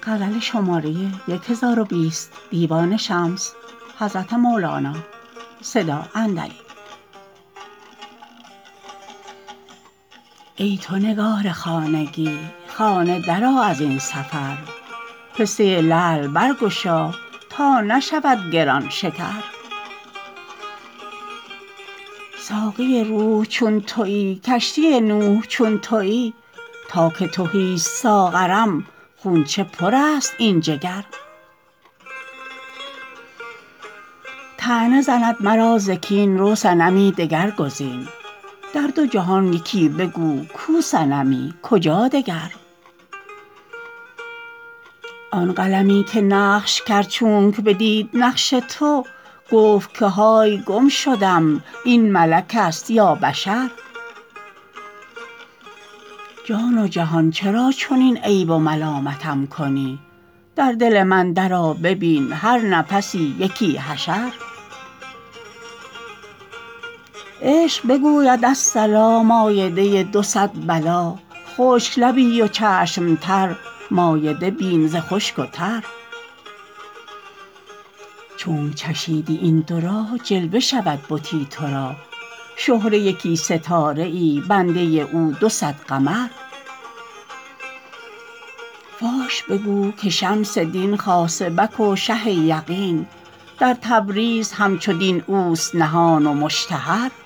ای تو نگار خانگی خانه درآ از این سفر پسته لعل برگشا تا نشود گران شکر ساقی روح چون توی کشتی نوح چون توی تا که تهی است ساغرم خونچه پرست این جگر طعنه زند مرا ز کین رو صنمی دگر گزین در دو جهان یکی بگو کو صنمی کجا دگر آن قلمی که نقش کرد چونک بدید نقش تو گفت که های گم شدم این ملک است یا بشر جان و جهان چرا چنین عیب و ملامتم کنی در دل من درآ ببین هر نفسی یکی حشر عشق بگوید الصلا مایده دو صد بلا خشک لبی و چشم تر مایده بین ز خشک و تر چونک چشیدی این دو را جلوه شود بتی تو را شهره یکی ستاره ای بنده او دو صد قمر فاش بگو که شمس دین خاصبک و شه یقین در تبریز همچو دین اوست نهان و مشتهر